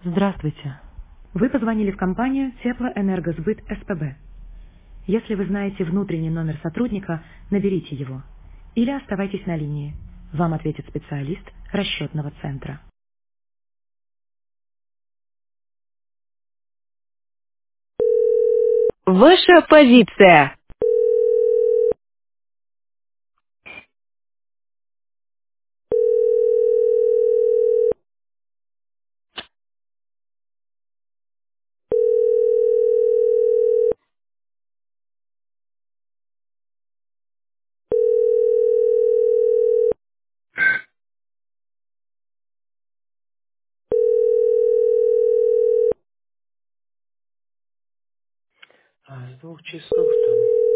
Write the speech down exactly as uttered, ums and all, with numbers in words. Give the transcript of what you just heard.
Здравствуйте. Вы позвонили в компанию Теплоэнергосбыт СПБ. Если вы знаете внутренний номер сотрудника, наберите его. Или оставайтесь на линии. Вам ответит специалист расчетного центра. Ваша позиция. А, с двух часов там.